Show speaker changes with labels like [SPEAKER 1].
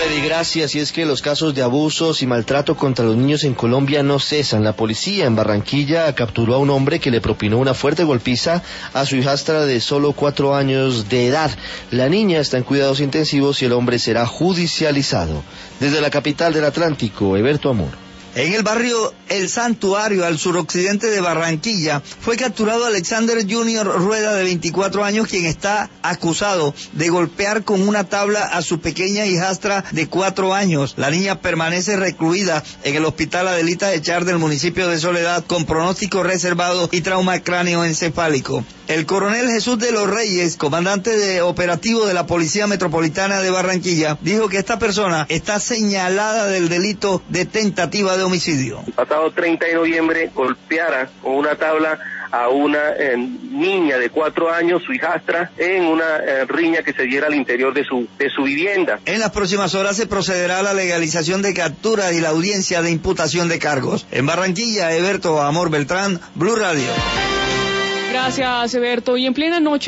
[SPEAKER 1] Freddy, gracias. Y es que los casos de abusos y maltrato contra los niños en Colombia no cesan. La policía en Barranquilla capturó a un hombre que le propinó una fuerte golpiza a su hijastra de solo 4 años de edad. La niña está en cuidados intensivos y el hombre será judicializado. Desde la capital del Atlántico, Eberto Amor.
[SPEAKER 2] En el barrio El Santuario, al suroccidente de Barranquilla, fue capturado Alexander Junior Rueda, de 24 años, quien está acusado de golpear con una tabla a su pequeña hijastra de 4 años. La niña permanece recluida en el Hospital Adelita Echar del municipio de Soledad con pronóstico reservado y trauma cráneoencefálico. El coronel Jesús de los Reyes, comandante de operativo de la Policía Metropolitana de Barranquilla, dijo que esta persona está señalada del delito de tentativa de homicidio.
[SPEAKER 3] El pasado 30 de noviembre golpeara con una tabla a una niña de 4 años, su hijastra, en una riña que se diera al interior de su vivienda.
[SPEAKER 2] En las próximas horas se procederá a la legalización de capturas y la audiencia de imputación de cargos. En Barranquilla, Eberto Amor Beltrán, Blue Radio.
[SPEAKER 4] Gracias, Eberto. Y en plena noche